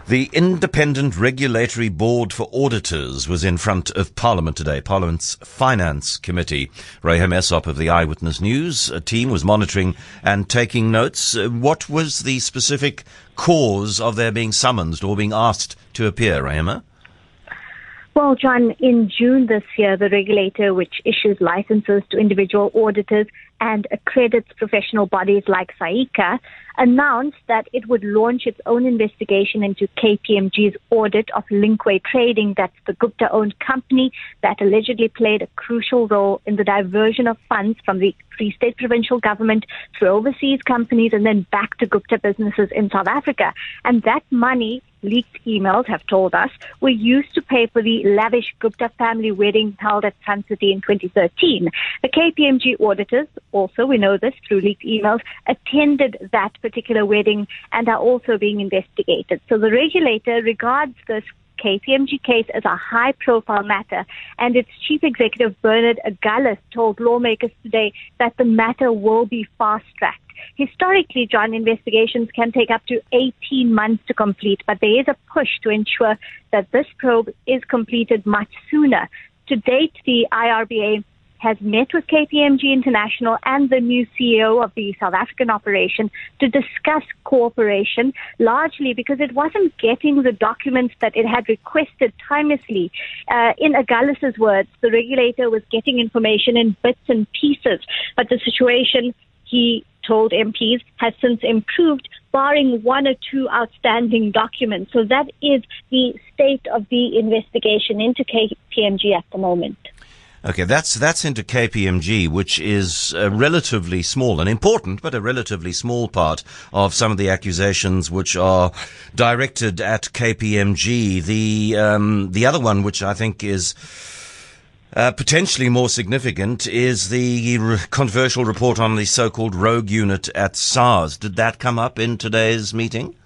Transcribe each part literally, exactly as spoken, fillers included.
The Independent Regulatory Board for Auditors was in front of Parliament today, Parliament's Finance Committee. Rahim Essop of the Eyewitness News a team was monitoring and taking notes. Uh, What was the specific cause of their being summoned or being asked to appear, Rahima? Well, John, in June this year, the regulator, which issues licenses to individual auditors and accredits professional bodies like SAICA, announced that it would launch its own investigation into K P M G's audit of Linkway Trading. That's the Gupta-owned company that allegedly played a crucial role in the diversion of funds from the Free State provincial government to overseas companies and then back to Gupta businesses in South Africa. And that money, leaked emails have told us, were used to pay for the lavish Gupta family wedding held at Sun City in twenty thirteen. The K P M G auditors, also, we know this through leaked emails, attended that particular wedding and are also being investigated. So the regulator regards this K P M G case as a high-profile matter, and its chief executive, Bernard Agulhas, told lawmakers today that the matter will be fast-tracked. Historically, John, investigations can take up to eighteen months to complete, but there is a push to ensure that this probe is completed much sooner. To date, the I R B A has met with K P M G International and the new C E O of the South African operation to discuss cooperation, largely because it wasn't getting the documents that it had requested timelessly. Uh, in Agulhas's words, the regulator was getting information in bits and pieces, but the situation, he told M Ps, has since improved, barring one or two outstanding documents. So that is the state of the investigation into K P M G at the moment. Okay, that's that's into K P M G, which is a relatively small and important, but a relatively small part of some of the accusations which are directed at K P M G. The um, the other one, which I think is uh, potentially more significant, is the re- controversial report on the so-called rogue unit at SARS. Did that come up in today's meeting?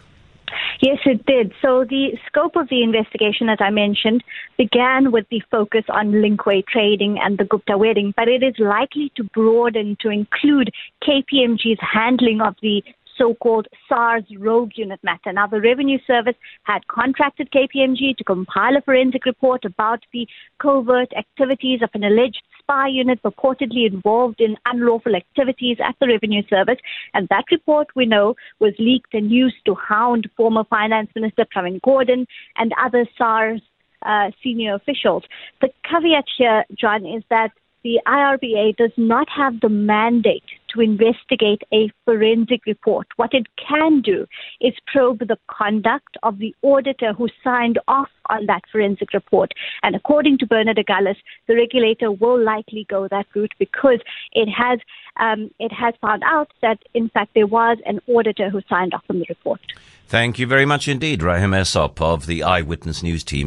Yes, it did. So the scope of the investigation, as I mentioned, began with the focus on Linkway Trading and the Gupta wedding, but it is likely to broaden to include K P M G's handling of the so-called SARS rogue unit matter. Now, the Revenue Service had contracted K P M G to compile a forensic report about the covert activities of an alleged spy unit purportedly involved in unlawful activities at the Revenue Service. And that report, we know, was leaked and used to hound former Finance Minister Pravin Gordhan and other SARS uh, senior officials. The caveat here, John, is that the I R B A does not have the mandate to investigate a forensic report. What it can do is probe the conduct of the auditor who signed off on that forensic report. And according to Bernard Agulhas, the regulator will likely go that route because it has um, it has found out that, in fact, there was an auditor who signed off on the report. Thank you very much indeed, Rahim Essop of the Eyewitness News team.